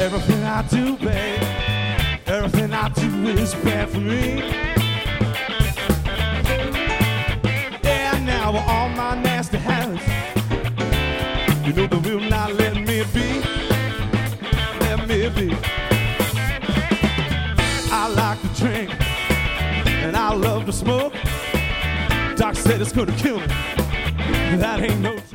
Everything I do, babe, everything I do is bad for me. Yeah, now all my nasty habits, you know they will not let me be. Let me be. I like to drink and I love to smoke. Doc said it's gonna kill me. That ain't no